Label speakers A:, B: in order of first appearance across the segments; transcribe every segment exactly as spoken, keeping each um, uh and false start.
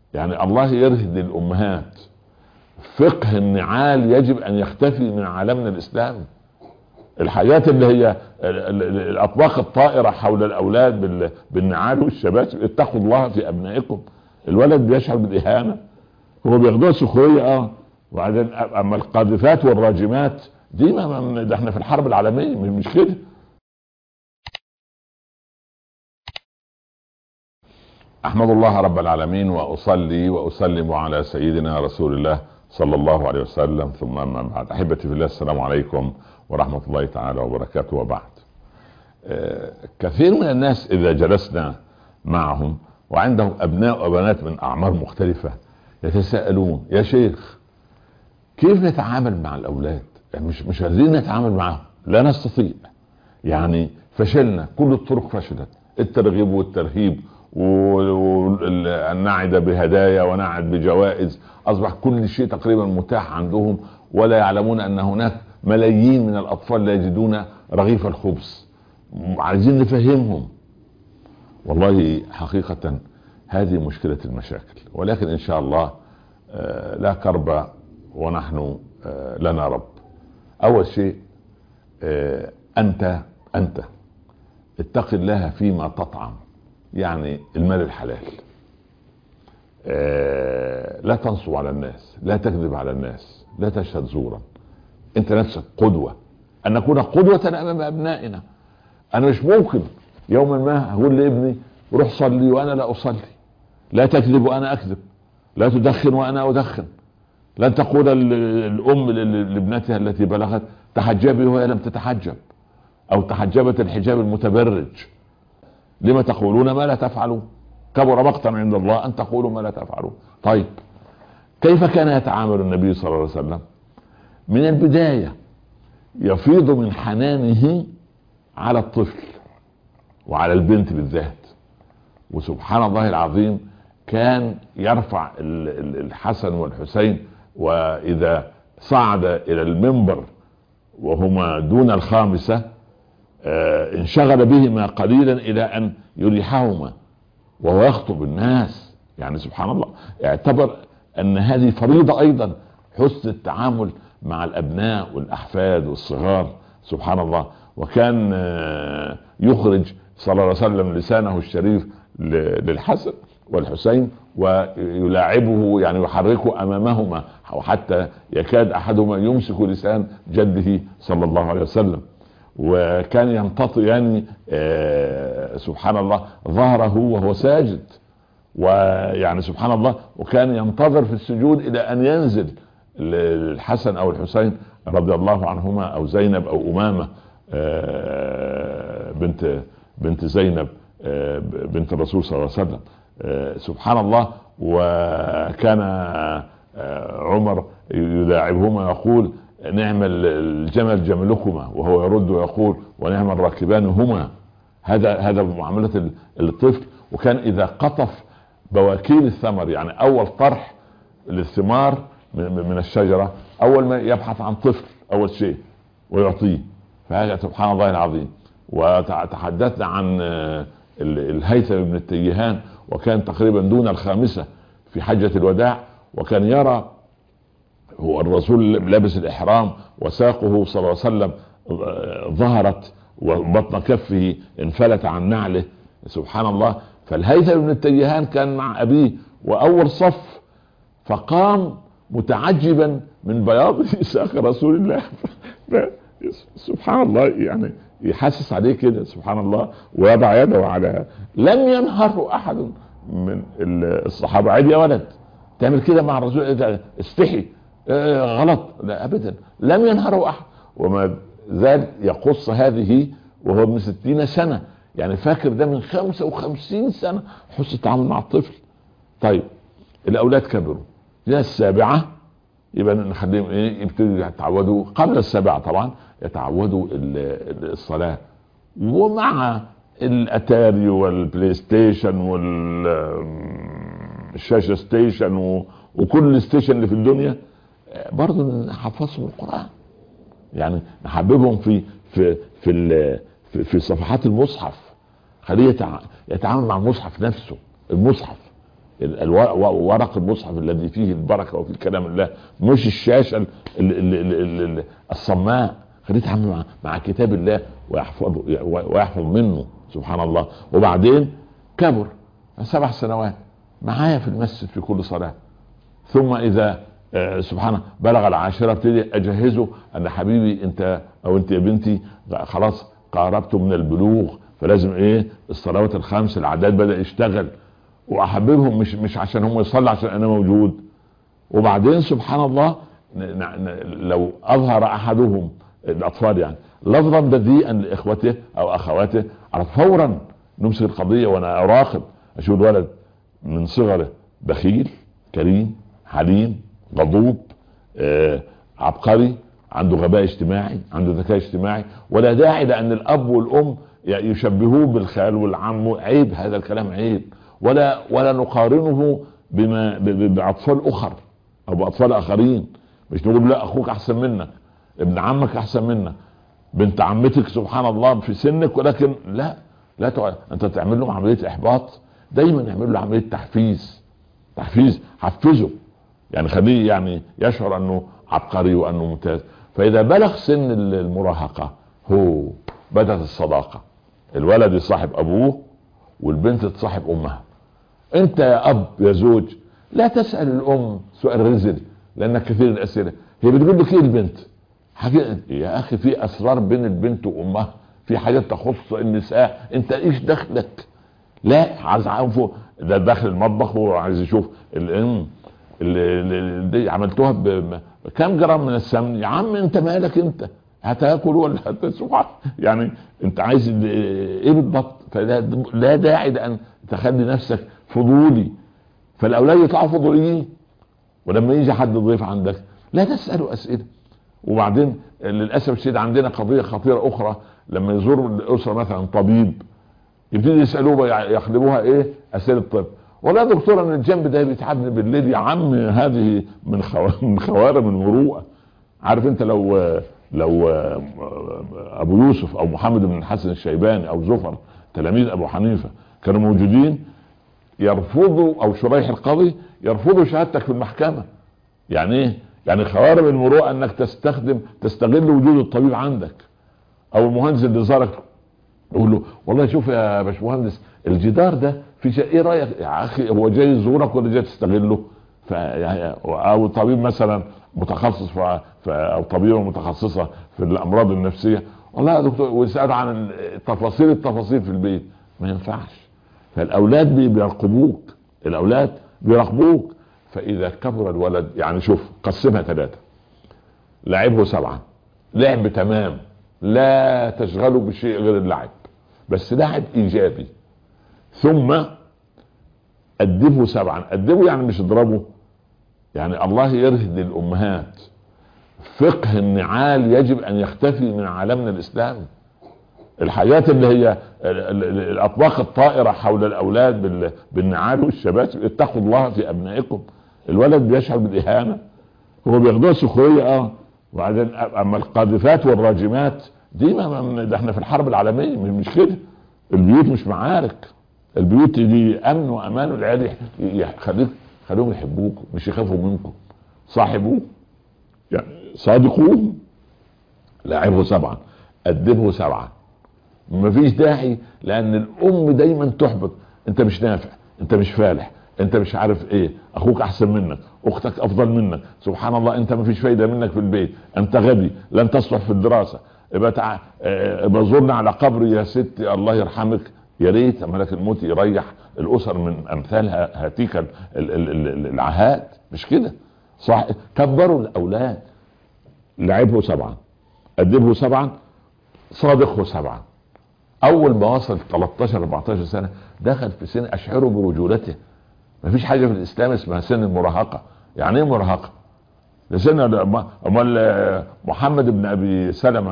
A: يعني الله يرهد الامهات فقه النعال يجب ان يختفي من عالمنا الاسلامي. الحاجات اللي هي الاطباق الطائره حول الاولاد بالنعال والشباشب، اتقوا الله في ابنائكم. الولد بيشعر بالاهانه، هو بياخدوها سخريه اه وبعدين اما القاذفات والراجمات دي ما ده احنا في الحرب العالميه مش كده. احمد الله رب العالمين واصلي واسلم على سيدنا رسول الله صلى الله عليه وسلم، ثم اما بعد. احبتي في الله، السلام عليكم ورحمه الله تعالى وبركاته. وبعد، آه كثير من الناس اذا جلسنا معهم وعندهم ابناء وبنات من اعمار مختلفه يتساءلون: يا شيخ كيف نتعامل مع الاولاد؟ يعني مش مش قادرين نتعامل معهم، لا نستطيع. يعني فشلنا، كل الطرق فشلت، الترغيب والترهيب والنعد بهدايا ونعد بجوائز، اصبح كل شيء تقريبا متاح عندهم، ولا يعلمون ان هناك ملايين من الاطفال لا يجدون رغيف الخبز. عايزين نفهمهم. والله حقيقة هذه مشكلة المشاكل، ولكن ان شاء الله لا كرب ونحن لنا رب. اول شيء انت انت اتق الله فيما تطعم، يعني المال الحلال. آه لا تنصب على الناس، لا تكذب على الناس، لا تشهد زورا. انت نفسك قدوة، ان نكون قدوة امام ابنائنا. انا مش ممكن يوما ما اقول لابني روح صلي وانا لا اصلي، لا تكذب وانا اكذب، لا تدخن وانا ادخن. لن تقول الام لابنتها التي بلغت تحجبي وهي لم تتحجب، او تحجبت الحجاب المتبرج. لما تقولون ما لا تفعلون؟ كبر مقتا عند الله ان تقولوا ما لا تفعلون. طيب كيف كان يتعامل النبي صلى الله عليه وسلم؟ من البداية يفيض من حنانه على الطفل وعلى البنت بالذات. وسبحان الله العظيم كان يرفع الحسن والحسين، واذا صعد الى المنبر وهما دون الخامسة آه انشغل بهما قليلا الى ان يريحهما وهو يخطب الناس. يعني سبحان الله، اعتبر ان هذه فريضة ايضا، حسن التعامل مع الابناء والاحفاد والصغار. سبحان الله. وكان آه يخرج صلى الله عليه وسلم لسانه الشريف للحسن والحسين ويلاعبه، يعني يحركه امامهما، وحتى يكاد احدهما يمسك لسان جده صلى الله عليه وسلم. وكان يمتطئ يعني آه سبحان الله ظهره وهو ساجد، ويعني سبحان الله، وكان ينتظر في السجود الى ان ينزل الحسن او الحسين رضي الله عنهما، او زينب او امامة آه بنت بنت زينب آه بنت الرسول صلى الله عليه وسلم. آه سبحان الله. وكان آه عمر يلاعبهما يقول: نعم الجمل جملكما، وهو يرد ويقول: ونعم الراكبان هما. هذا هذا معاملة الطفل. وكان اذا قطف بواكين الثمر، يعني اول طرح للثمار من الشجرة، اول ما يبحث عن طفل اول شيء ويعطيه. فهذا سبحان الله العظيم. وتحدثنا عن الهيثم بن التيهان، وكان تقريبا دون الخامسة في حجة الوداع، وكان يرى هو الرسول لابس الاحرام وساقه صلى الله عليه وسلم ظهرت وبطن كفه انفلت عن نعله. سبحان الله. فالهيثم بن التيهان كان مع ابيه واول صف، فقام متعجبا من بياض ساق رسول الله. سبحان الله، يعني يحسس عليه كده سبحان الله، ويضع يده على. لم ينهره احد من الصحابة: عيب يا ولد تعمل كده مع الرسول، استحي، آه غلط. لا ابدا، لم ينهره احد. وما زال يقص هذه وهو من ستين سنة، يعني فاكر ده من خمسة وخمسين سنة حسن التعامل مع الطفل. طيب الاولاد كبروا الى السابعة، يبقى نخليهم ايه يبتدوا يتعودوا قبل السابعة طبعا، يتعودوا الصلاة. ومع الاتاري والبلاي ستيشن والشاشة ستيشن وكل ستيشن اللي في الدنيا، برضو نحفظهم القرآن، يعني نحببهم في في في في, في صفحات المصحف. خليه يتعامل مع المصحف نفسه. المصحف ورق المصحف الذي فيه البركه وفيه كلام الله، مش الشاشه ال ال ال ال الصماء. خليه يتعامل مع, مع كتاب الله ويحفظ ويحفظ منه سبحان الله. وبعدين كبر سبع سنوات معايا في المسجد في كل صلاه، ثم اذا آه سبحانه بلغ العاشره ابتدي اجهزه ان حبيبي انت او انت يا بنتي خلاص قاربتم من البلوغ، فلازم ايه الصلوات الخمس العداد بدا يشتغل، واحببهم مش مش عشان هم يصلوا عشان انا موجود. وبعدين سبحان الله لو اظهر احدهم الاطفال يعني لفظا بذيئا لاخوته او اخواته على فورا نمسك القضيه، وانا اراقب اشوف الولد من صغره بخيل كريم حليم غضوب آه عبقري عنده غباء اجتماعي عنده ذكاء اجتماعي، ولا داعي لان الاب والام يشبهوه بالخال والعم، عيب هذا الكلام عيب. ولا ولا نقارنه بما باطفال اخر او باطفال اخرين، مش نقول لا اخوك احسن منك ابن عمك احسن منك بنت عمتك سبحان الله في سنك، ولكن لا لا تع... انت تعمل له عمليه احباط، دايما يعمل له عمليه تحفيز تحفيز حفزه يعني خليه يعني يشعر انه عبقري وانه ممتاز. فاذا بلغ سن المراهقه هو بدات الصداقه، الولد يصاحب ابوه والبنت تصاحب امها. انت يا اب يا زوج لا تسال الام سؤال رزل لانك كثير الاسئله، هي بتقول لك ايه البنت حاجه يا اخي، في اسرار بين البنت وامها، في حاجات تخص النساء انت ايش دخلك؟ لا عايز اعرفه ده داخل المطبخ وعايز يشوف الام اللي دي عملتوها بكم جرام من السمن، يا عم انت مالك انت هتاكل ولا هتسوح يعني انت عايز ايه بالضبط؟ فلا لا داعي لان تخلي نفسك فضولي، فالاولاد يطلعوا فضوليين، ولما يجي حد ضيف عندك لا تساله اسئله. وبعدين للاسف الشديد عندنا قضيه خطيره اخرى، لما يزور الاسره مثلا طبيب يبتدي يسالوه يقلبوها ايه اسئله الطب، ولا دكتوره من الجنب ده بيتعبني بالليل، يا عم هذه من خو... من خوارم المروءه. عارف انت لو لو ابو يوسف او محمد بن الحسن الشيباني او زفر تلاميذ ابو حنيفه كانوا موجودين يرفضوا، او شريح القاضي يرفضوا شهادتك في المحكمه. يعني ايه؟ يعني خوارم المروءه انك تستخدم تستغل وجود الطبيب عندك، او المهندس اللي زارك يقول له والله شوف يا باشمهندس الجدار ده في شيء ايه رايك يا اخي، هو جاي يزورك ولا جاي تستغله؟ ف او طبيب مثلا متخصص في او طبيبه متخصصه في الامراض النفسيه، والله يا دكتور ويسال عن تفاصيل التفاصيل في البيت، ما ينفعش. فالاولاد بيراقبوك، الاولاد بيراقبوك. فاذا كبر الولد يعني شوف قسمها ثلاثه، لعبه سبعه، لعب تمام لا تشغله بشيء غير اللعب، بس لعب ايجابي، ثم أدبه سبعا. أدبه يعني مش اضربه، يعني الله يرهد للأمهات فقه النعال يجب أن يختفي من عالمنا الإسلامي. الحاجات اللي هي الأطباق الطائرة حول الأولاد بالنعال والشباب، اتقوا الله في أبنائكم. الولد بيشعر بالإهانة، هو بياخدوها سخرية اه وبعدين أما القاذفات والراجمات دي ما ده احنا في الحرب العالمية مش كده. البيوت مش معارك، البيوت دي امن وامان، والعيال خليك خليهم يحبوك مش يخافوا منكم، صاحبوه يعني صادقوه. لاعبه سبعا، ادبه سبعا، مفيش داعي لان الام دايما تحبط، انت مش نافع، انت مش فالح، انت مش عارف ايه، اخوك احسن منك، اختك افضل منك، سبحان الله انت مفيش فايده منك في البيت، انت غبي لن تصلح في الدراسه، ابقى تع... ابقى زورنا على قبري يا ستي الله يرحمك. يا ريت ملك الموت يريح الاسر من امثال هاتيك العهات، مش كده صح؟ كبروا الاولاد، لعبه سبعا، ادبه سبعا، صادقه سبعا. اول ما وصل ثلاثتاشر اربعتاشر سنه دخل في سن اشعره برجولته. مفيش حاجه في الاسلام اسمها سن المراهقه. يعني ايه مراهقه؟ لسن امال محمد بن ابي سلمة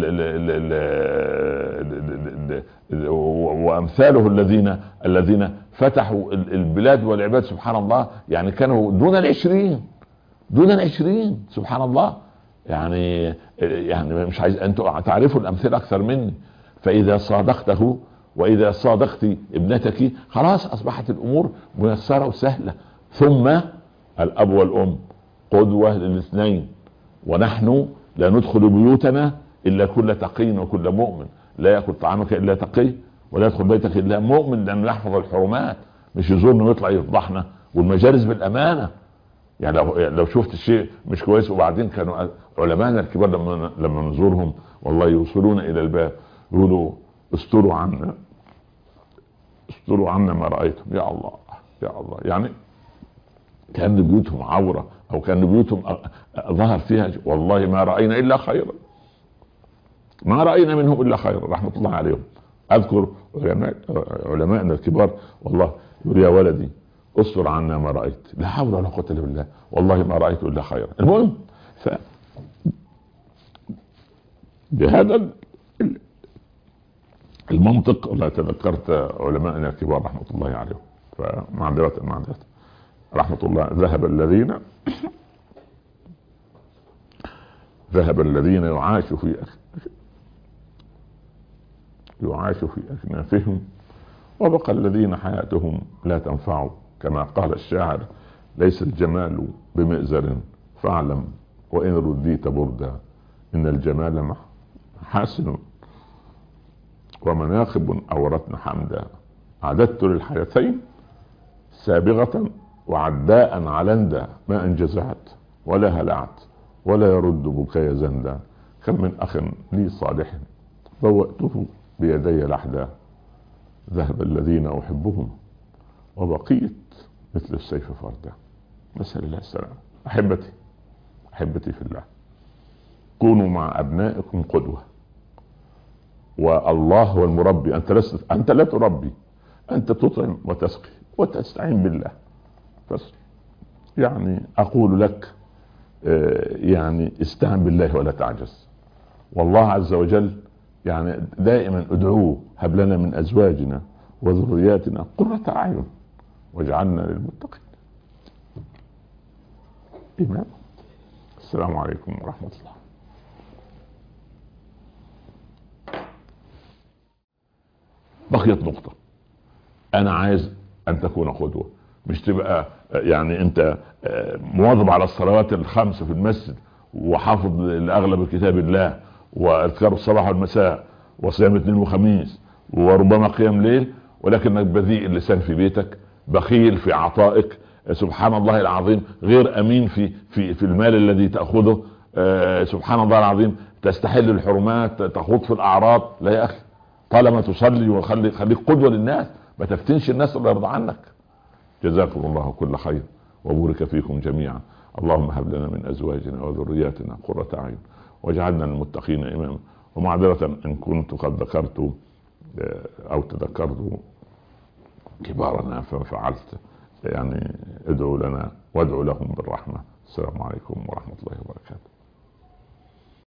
A: وامثاله الذين الذين فتحوا البلاد والعباد سبحان الله، يعني كانوا دون العشرين دون العشرين سبحان الله. يعني يعني مش عايز انتوا تعرفوا الامثله اكثر مني. فاذا صادقته واذا صادقت ابنتك خلاص اصبحت الامور ميسره وسهله. ثم الاب والام قدوه للاثنين، ونحن لا ندخل بيوتنا الا كل تقي وكل مؤمن، لا ياكل طعامك الا تقي ولا يدخل بيتك الا مؤمن، لانه يحفظ الحرمات، مش يزورنا ويطلع يفضحنا. والمجالس بالامانه، يعني لو لو شفت الشيء مش كويس. وبعدين كانوا علماءنا الكبار لما لما نزورهم والله يوصلون الى الباب يقولوا استروا عنا استروا عنا ما رايتم. يا الله يا الله، يعني كان بيوتهم عوره او كان بيوتهم ظهر فيها والله ما راينا الا خيرا، ما راينا منهم الا خيرا رحمه الله عليهم. اذكر علماء علماءنا الكبار والله يقول يا ولدي استر عنا ما رايت، لا حول ولا قوه الا بالله، والله ما رايت الا خيرا. المهم ف بهذا المنطق والله تذكرت علماءنا الكبار رحمه الله عليهم، فمعذره معذره رحمه الله. ذهب الذين ذهب الذين يعاش في يعاش في اكنافهم، وبقى الذين حياتهم لا تنفع. كما قال الشاعر ليس الجمال بمئزر فاعلم وإن رديت بردا إن الجمال حاسن ومناخب أورتنا حمدا. عددت للحياتين سابغة وعداء علندا ما انجزعت ولا هلعت ولا يرد بكايا زندا. كم من أخ لي صالح بوأته بيدي لحدا ذهب الذين أحبهم وبقيت مثل السيف فردا. نسأل الله السلام. أحبتي أحبتي في الله، كونوا مع أبنائكم قدوة، والله هو المربي. أنت لست أنت لا تربي، أنت تطعم وتسقي وتستعين بالله. بس يعني أقول لك يعني استعن بالله ولا تعجز. والله عز وجل يعني دائما ادعوه هب لنا من أزواجنا وذرياتنا قرة أعين واجعلنا للمتقين إمام. السلام عليكم ورحمة الله. بقيت نقطة، أنا عايز أن تكون قدوة، مش تبقى يعني أنت مواظب على الصلوات الخمس في المسجد وحافظ لأغلب كتاب الله وأذكار الصباح والمساء وصيام اثنين وخميس وربما قيام ليل، ولكنك بذيء اللسان في بيتك، بخيل في عطائك، سبحان الله العظيم، غير أمين في في في المال الذي تأخذه، آه سبحان الله العظيم، تستحل الحرمات، تخوض في الأعراض. لا يا أخي، طالما تصلي وخلي خليك قدوة للناس، ما تفتنش الناس اللي يرضى عنك. جزاكم الله كل خير وبارك فيكم جميعا. اللهم هب لنا من أزواجنا وذرياتنا قرة أعين واجعلنا للمتقين إماما. ومعذرة إن كنت قد ذكرت أو تذكرت كبارنا ففعلت، يعني ادعوا لنا وادعوا لهم بالرحمة. السلام عليكم ورحمة الله وبركاته.